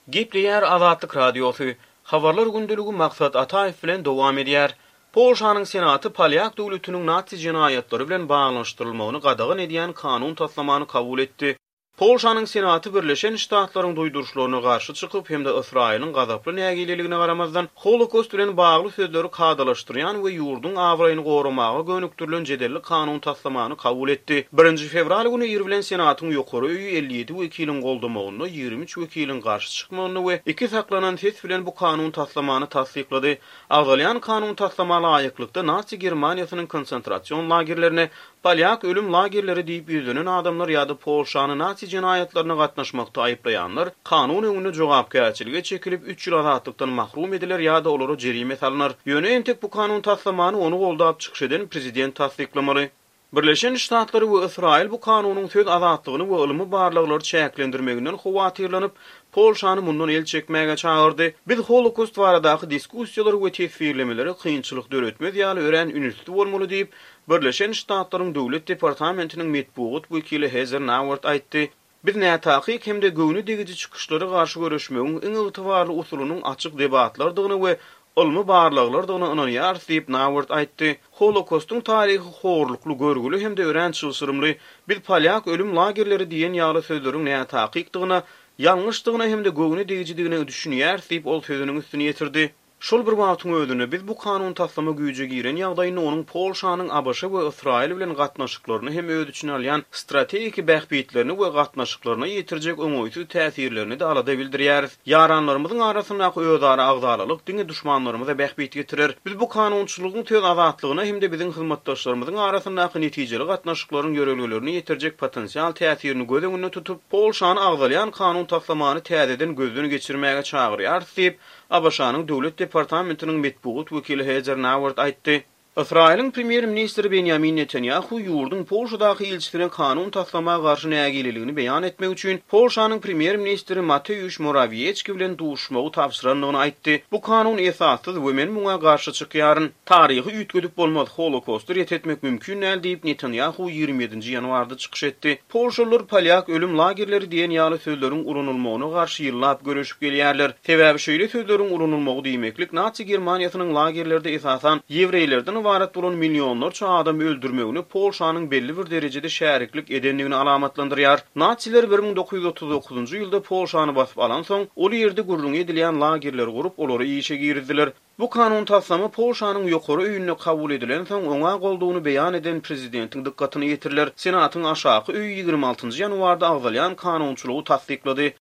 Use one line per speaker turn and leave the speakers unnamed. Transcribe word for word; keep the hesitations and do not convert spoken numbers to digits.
Gepleyer Azatlyk Radiosu. Habarlar gündülügi maksat Ataev bilen dowam edýär. Polşanyň Senaty Polyak döwletiniň Nazi jinayatlary bilen baglanşdyrylmagyny gadagyn edýän kanun taslamany kabul etdi. Polşanyň Senaty Birleşen Ştatlaryň duýdurşlaryna garşy çykyp hem-de Israýlyň gazaply nägileligine garamazdan Holokost bilen bagly sözleri kadalaşdyrýan we ýurdun awraýyny goramaga gönükdirilen jedelli kanun taslamany kabul etdi. birinji fevral güni ýerilen Senatyň ýokary öýü elli ýedi wekiliň goldamagyny, ýigirmi üç wekiliň garşy çykmagyny we iki saklanan ses bilen bu kanun taslamany tasdiklady. Awdalyan kanun taslamaly aýyklykda Nazi Germaniýasynyň konsentrasiýon lagerlerine Polyak ölüm lagerleri diýip ýüzlenen adamlar ýa-da Polşany Nazi jinayatlaryna gatnaşmakda aýplaýanlar kanun öňünde jogapkärçilige çekilip üç ýyl azatlykdan mahrum ediler ýa-da olara jerime salynar. Ýöne entek bu kanun taslamany onu goldap çykyş eden prezident tasdiklamaly. Birleşen Ştatlary we Israýl bu kanunyň söz azatlygyny we ulumy barlyklary çäklendirmeginden howatyrlanyp Polşany mundan el çekmäge çağırdy. Biz Holokost baradaky diskussiýalary we tesirlemeleri kynçylyk döretmez ýaly ören ünüstü bolmaly diýip Birleşen Ştatlaryň Döwlet Departamentiniň metbuat wekili Heather Nauert aýtdy. Biz nätakyk hem-de göwnü degiji çykyşlary garşy görüşmegiň iň ygtybarly usulynyň açyk debatlardygyny we ulumy barlyklaryny ynanýar diýip Nauert aýtdy. Holokostyň taryhy horlukly, görgüli hem-de ören çylsyrymly. Biz Polyak ölüm lagerleri diýen ýaly sözleriň nätakykdygyna, ýalňyşdygyna hem-de göwnü degijidigine düşünýär diýip ol sözüniň üstüne ýetirdi. Şol bir wagtyň ödüne biz bu kanun taslama güýje giren ýagdaýyny onuň Polşanyň A B Ş we Israýl bilen gatnaşyklaryny hem öýd üçin alýan strategik bähbitlerini we gatnaşyklaryna ýetirjek öňüýsüz täsirlerini de alada bildirýär. Ýaranlarymyzyň arasyndaky öýdara agdalylyk diňe düşmanlarymyza bähbit getirir. Biz bu kanunçylygyň töz azatlygyna hem de biziň hyzmatdaşlarymyzyň arasyndaky netijeli gatnaşyklaryň ýörelgelerini ýetirjek potensial täsirini göz öňünde tutup Polşany agdalyan kanun taslamany täzeden gözden geçirmäge çağırýar diýip A B Ş-nyň Döwlet Departamentiniň metbuat wekili Heather Nauert aýtdy. Israýlyň premier ministri Benjamin Netanyahu ýurdun Polşadaky elçilerine kanun taslamaga garşy nägileligini beýan etmek üçin Polşanyň premier ministri Mateusz Morawiecki bilen duşmagy tapşyranlygyny aýtdy. Bu kanun esassız we men muňa garşy çykýaryn. Taryhy üýtgedip bolmaz Holokosty ret etmek mümkin näl diýip Netanyahu ýigirmi ýedinji ýanwarda çykyş etdi. Polşalılar Polyak ölüm lagerleri diýen ýaly sözleriň urunulmagyna garşy ýyllap görüşip gelýärler. Sebäbi şeýle sözleriň urunulmagy diýmeklik Nazi Germaniýasynyň lagerlerde esasan ýewreýlerden ibaret bolan milyonlarça adam öldürmegini Polşanyň belli bir derejede şäriklik edenligini alamatlandyrýar. Naziler bir ming dokuz ýüz otuz dokuzunjy ýylda Polşany basyp alan soň ol ýerde gurrun edilýän lagerler gurup olary işe girdiler. Bu kanun taslamy Polşanyň ýokary öýüne kabul edilen soň oňa goldugyny beýan eden prezidentiň dikkatyny ýetirler. Senatyň aşaky öýü ýigirmi altynjy ýanwarda agdalyan kanunçylygy tasdiklady.